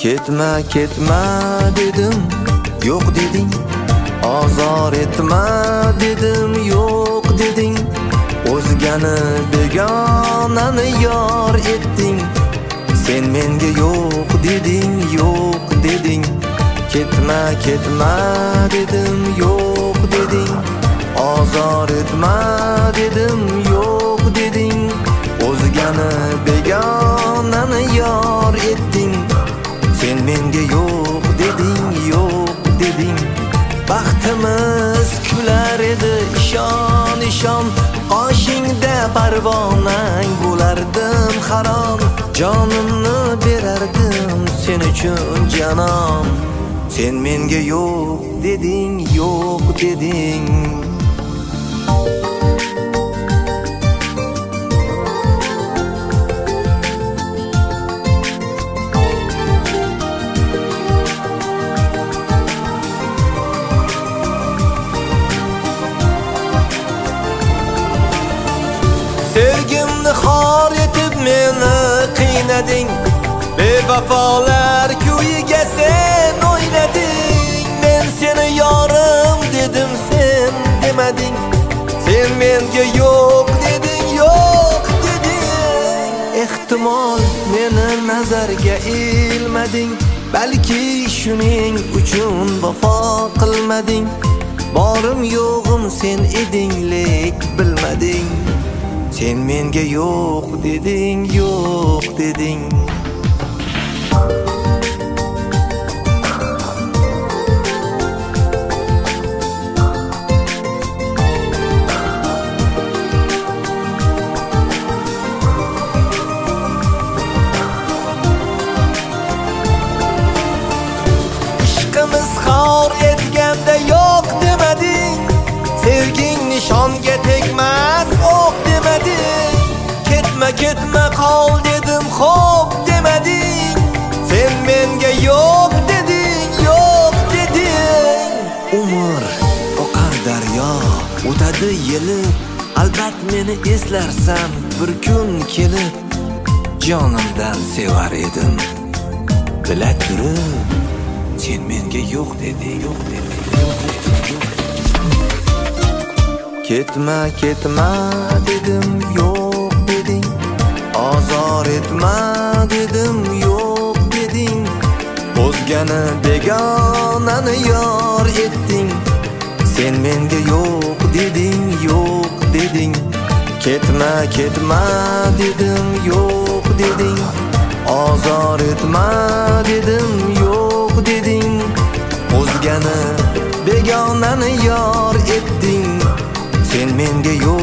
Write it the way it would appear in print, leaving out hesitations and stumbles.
Ketma ketma dedim, yo'q deding. Ozor etma dedim, yo'q deding. O'zgani begonani yor etding. Sen menga yo'q deding, yo'q deding. Ketma ketma dedim, yo'q deding. Ozor etma dedim, yo'q deding. O'zgani begonani yor etding. Sen menga yo'q deding, yo'q deding. Baxtimiz kular edi, ishon ishon. Qoshingda parvonang bo'lardim harom. Jonimni berardim sen uchun janon. Sen menga yo'q deding, yo'q deding. Sevgimni xor etib meni qiynading. Bevafolar kuyiga sen o'ynading. Men seni yorim dedim, sen demading. Sen menga yo'q deding, yo'q deding. Ehtimol meni nazarga ilmading. Balki shuning uchun vafo qilmading. Borim yo'g'im sen eding, lek bilmading. Sen menga yo'q deding, yo'q deding. Ishqimiz xor etganda yo'q demading. Sevging nishonga tegmas, o'q demading. Ketma ketma qol dedim, xo'p demading. Sen menga yo'q deding, yo'q deding. Umr oqar daryo, o'tadi yilib. Albat meni eslarsan bir kun kelib. Jonimdan sevar edim, bila turib. Sen menga yo'q deding, yo'q deding, yo'q deding. Ketma ketma dedim, yo'q deding. Ozor etma dedim, yo'q deding. O'zgani begonani yor etding. Sen menga yo'q deding, yo'q deding. Ketma ketma dedim, yo'q deding. Ozor etma dedim, yo'q deding. O'zgani begonani yor etding. Sen menga yo'q